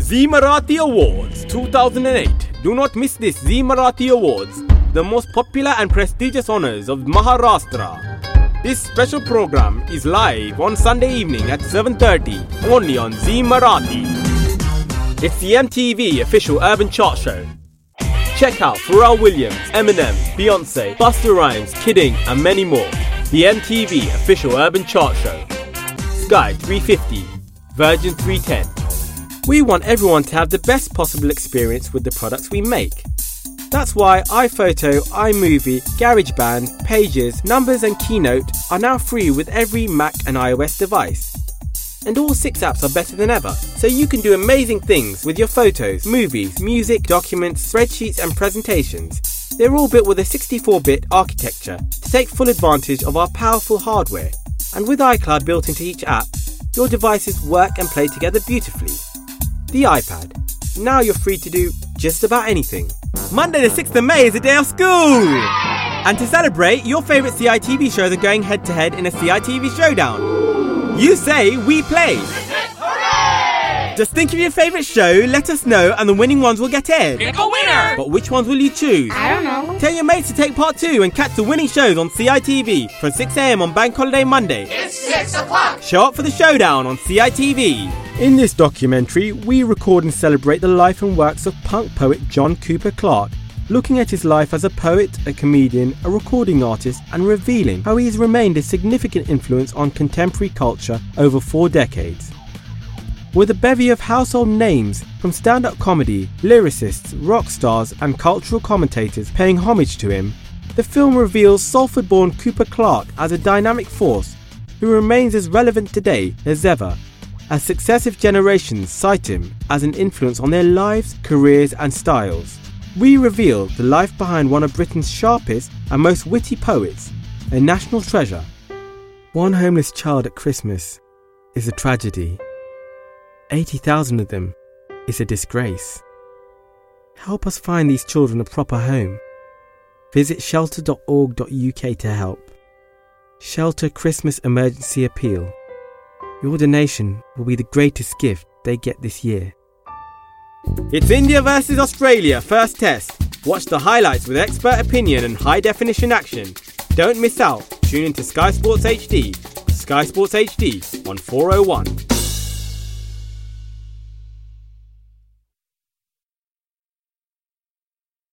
Zee Marathi Awards 2008. Do not miss this Zee Marathi Awards, the most popular and prestigious honours of Maharashtra. This special program is live on Sunday evening at 7:30, only on Zee Marathi. It's the MTV official urban chart show. Check out Pharrell Williams, Eminem, Beyonce, Busta Rhymes, Kid Ink and many more. The MTV official urban chart show. Sky 350, Virgin 310. We want everyone to have the best possible experience with the products we make. That's why iPhoto, iMovie, GarageBand, Pages, Numbers and Keynote are now free with every Mac and iOS device. And all 6 apps are better than ever, so you can do amazing things with your photos, movies, music, documents, spreadsheets and presentations. They're all built with a 64-bit architecture to take full advantage of our powerful hardware. And with iCloud built into each app, your devices work and play together beautifully. The iPad. Now you're free to do just about anything. Monday the 6th of May is a day of school! And to celebrate, your favourite CITV shows are going head-to-head in a CITV showdown. You say, we play! Hooray! Just think of your favourite show, let us know, and the winning ones will get in. Pick a winner! But which ones will you choose? I don't know. Tell your mates to take part 2 and catch the winning shows on CITV from 6 a.m. on Bank Holiday Monday. It's 6 o'clock! Show up for the showdown on CITV. In this documentary, we record and celebrate the life and works of punk poet John Cooper Clarke, looking at his life as a poet, a comedian, a recording artist, and revealing how he has remained a significant influence on contemporary culture over 4 decades. With a bevy of household names from stand-up comedy, lyricists, rock stars, and cultural commentators paying homage to him, the film reveals Salford-born Cooper Clarke as a dynamic force who remains as relevant today as ever, as successive generations cite him as an influence on their lives, careers and styles. We reveal the life behind one of Britain's sharpest and most witty poets, a national treasure. One homeless child at Christmas is a tragedy. 80,000 of them is a disgrace. Help us find these children a proper home. Visit shelter.org.uk to help. Shelter Christmas Emergency Appeal. Your donation will be the greatest gift they get this year. It's India versus Australia, first test. Watch the highlights with expert opinion and high-definition action. Don't miss out. Tune into Sky Sports HD. Sky Sports HD on 401.